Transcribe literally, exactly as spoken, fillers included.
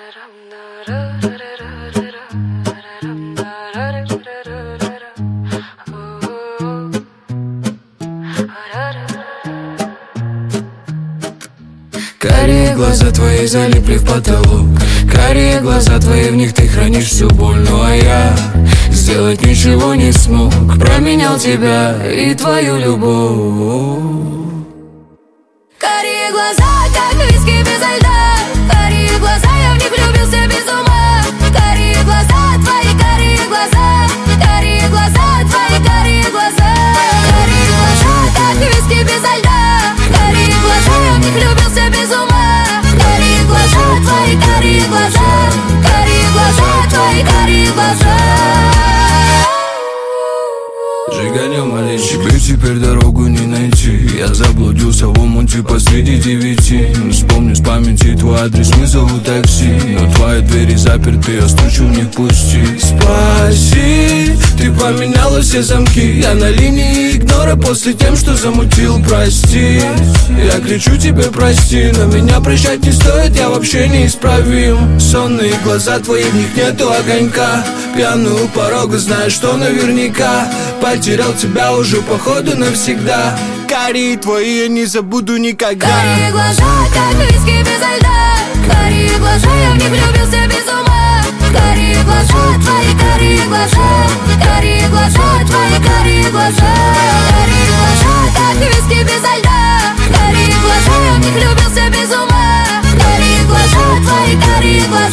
Карие глаза твои залипли в потолок, карие глаза твои, в них ты хранишь всю боль. Ну а я сделать ничего не смог, променял тебя и твою любовь. Карие глаза, как виски безо льда, карие глаза, я в них влюбился без ума. Карие глаза, твои карие глаза, карие глаза, твои карие глаза. Карие глаза, как виски безо льда, карие глаза, я в них влюбился без ума. Карие глаза, твои карие глаза, карие глаза, твои карие глаза. Жиганем маленький, тебе теперь дорогу не найти. Я заблудился в омуте посреди девяти. Вспомню с памяти твой адрес, вызову такси. Но твои двери заперты, я стучу, не пусти. Спаси, ты поменяла все замки. Я на линии игнора после тем, что замутил, прости. Я кричу тебе прости, но меня прощать не стоит, я вообще неисправим. Сонные глаза твои, в них нету огонька. Пьяную порога, знаешь, что наверняка потерял тебя уже походу навсегда. Карие твои я не забуду никогда. Карие глаза, как виски безо льда, карие глаза, я в них влюбился без ума. Карие глаза, твои карие глаза, карие глаза, твои карие глаза. Карие глаза, как виски безо льда, карие глаза, я в них влюбился без ума. Карие глаза, твои карие глаза.